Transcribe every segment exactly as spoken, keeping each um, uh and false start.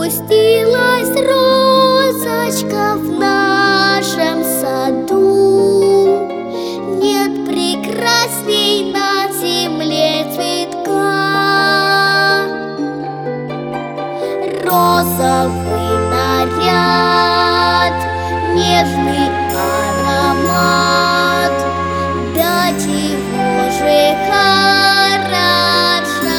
Распустилась розочка в нашем саду. Нет прекрасней на земле цветка. Розовый наряд, нежный аромат, да чего же хороша.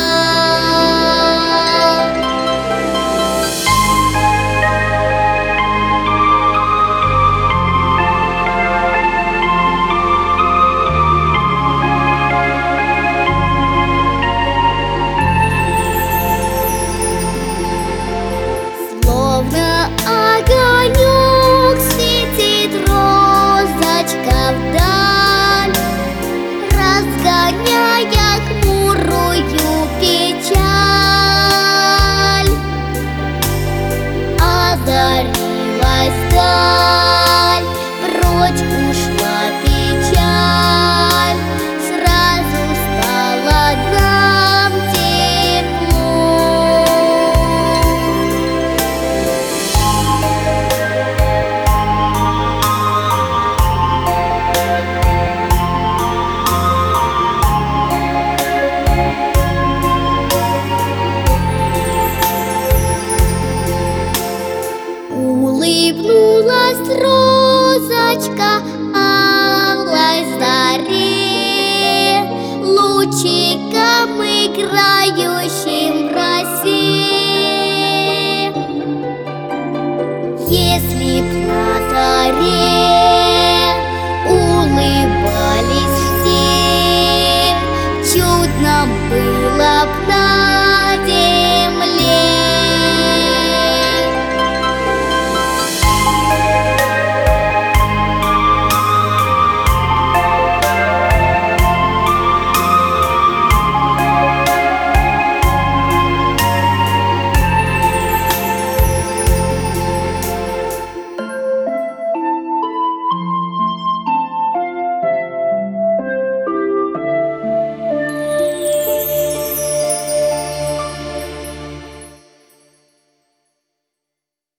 Словно огонек светит розочка вдаль, разгоняя хмурую печаль. Озарилась даль, прочь ушла печаль, сразу стало нам тепло. Улыбнулась розочка алой заре, лучиком играющим в росе. Если б на заре улыбались